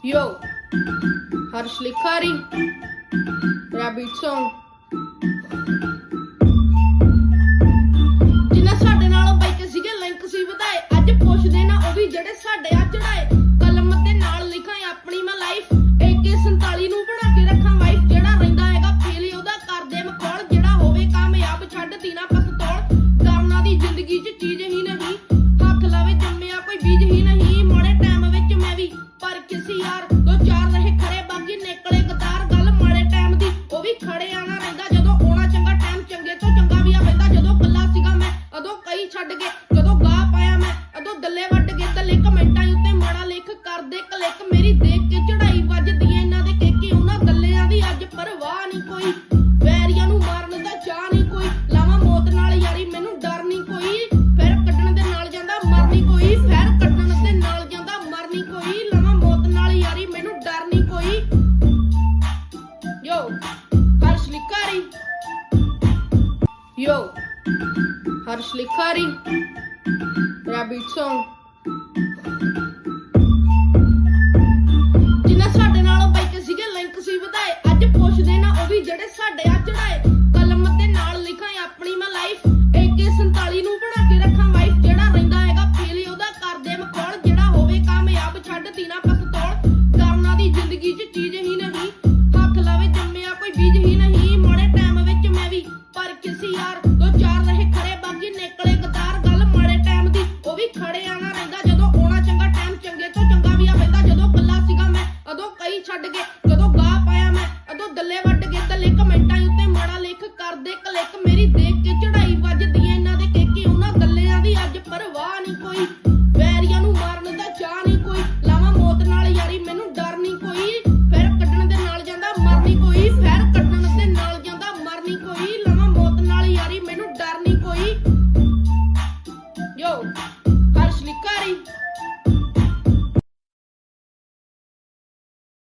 Yo, Harsh Likhari, Rabbit Song. ਜਿਨ੍ਹਾਂ ਸਾਡੇ ਨਾਲ ਬਾਈਕ ਸੀਗੇ ਲਿੰਕ ਸੀ ਵਧਾਏ, ਅੱਜ ਪੁੱਛਦੇ ਨਾ ਉਹ ਵੀ ਜਿਹੜੇ ਸਾਡੇ ਆ ਚੜਾਏ। ਕਲਮ ਦੇ ਨਾਲ ਲਿਖਾਂ ਆਪਣੀ ਮੈਂ ਲਾਈਫ, AK-47 ਨੂੰ ਬਣਾ ਕੇ ਰੱਖਾਂ ਵਾਈਫ। ਜਿਹੜਾ ਰਹਿੰਦਾ ਹੈਗਾ ਫੇਲ ਉਹਦਾ ਕਰਦੇ ਮਖੌਲ, ਜਿਹੜਾ ਹੋਵੇ ਕਾਮਯਾਬ ਛੱਡਦੀ ਨਾ ਪਸਤੌਲ। ਕਰਨਾ ਦੀ ਜ਼ਿੰਦਗੀ 'ਚ ਚੀਜ਼ ਹੀ ਨਹੀਂ, ਹੱਥ ਲਾਵੇ ਜੰਮਿਆ ਕੋਈ ਬੀਜ ਹੀ ਨਹੀਂ। ਮਾੜੇ ਟਾਈਮ ਵਿੱਚ ਮੈਂ ਵੀ ਪਰ ਕਿਸੇ ਯਾਰ ਦੋ ਚਾਰ ਰਹੇ ਖੜੇ, ਬਾਕੀ ਨਿਕਲੇ ਗਦਾਰ। ਗੱਲ ਮਾੜੇ ਟਾਈਮ ਦੀ ਉਹ ਵੀ ਖੜੇ ਆਣਾ ਰਹਿੰਦਾ, ਜਦੋਂ ਆਉਣਾ ਚੰਗਾ ਟਾਈਮ ਚੰਗੇ ਤੋਂ ਚੰਗਾ ਵੀ ਆ ਪੈਂਦਾ। ਜਦੋਂ ਕੱਲਾ ਸੀਗਾ ਮੈਂ ਉਦੋਂ ਕਈ ਛੱਡ ਕੇ, ਜਦੋਂ ਗਾਹ ਪਾਇਆ ਮੈਂ ਉਦੋਂ ਦੱਲੇ ਵੱਢ ਕੇ। ਦੱਲੇ ਕਮੈਂਟਾਂ ਉੱਤੇ ਮਾੜਾ ਲਿਖ ਕਰਦੇ ਕਲਿੱਕ, ਮੇਰੀ ਦੇਖ ਕੇ ਚੜਾਈ ਵੱਜਦੀ ਐ ਇਹਨਾਂ ਦੇ ਕੇਕੇ। ਉਹਨਾਂ ਦੱਲਿਆਂ ਦੀ ਅੱਜ ਪਰਵਾਹ ਨਹੀਂ ਕੋਈ, ਵੈਰੀਆਂ ਨੂੰ ਮਾਰਨ ਦਾ ਚਾਹ ਨਹੀਂ ਕੋਈ। ਲਾਵਾਂ ਮੌਤ ਨਾਲ ਯਾਰੀ ਮੈਨੂੰ ਡਰ ਨਹੀਂ ਕੋਈ, ਫਿਰ ਕੱਢਣ ਦੇ ਨਾਲ ਜਾਂਦਾ ਮਰ ਨਹੀਂ ਕੋਈ। ਫਿਰ ਕੱਢਣ ਦੇ ਨਾਲ ਜਾਂਦਾ ਮਰ ਨਹੀਂ ਕੋਈ, ਲਾਵਾਂ ਮੌਤ ਨਾਲ ਯਾਰੀ ਮੈਨੂੰ ਡਰ ਨਹੀਂ ਕੋਈ। Yo, Harsh Likhari. Yo, Harsh Likhari, Rabbit Song. ਜਿਨ੍ਹਾਂ ਸਾਡੇ ਨਾਲ ਬਾਈਕ ਸੀਗੇ ਲਿੰਕ ਸੀ ਵਧਾਏ, ਅੱਜ ਪੁੱਛਦੇ ਨਾ ਉਹ ਵੀ ਜਿਹੜੇ ਸਾਡੇ ਆ ਚੜਾਏ। ਕਲਮ ਦੇ ਨਾਲ ਲਿਖਾਂ ਆਪਣੀ ਮੈਂ ਲਾਈਫ, AK-47 ਨੂੰ ਬਣਾ ਕੇ ਰੱਖਾਂ ਵਾਈਫ। ਜਿਹੜਾ ਰਹਿੰਦਾ ਹੈਗਾ ਫੇਲ ਉਹਦਾ ਕਰਦੇ ਮਖੌਲ, ਜਿਹੜਾ ਹੋਵੇ ਕਾਮਯਾਬ ਛੱਡਦੀ ਨਾ ਪਸਤੌਲ। ਕਰਨਾ ਦੀ ਜ਼ਿੰਦਗੀ 'ਚ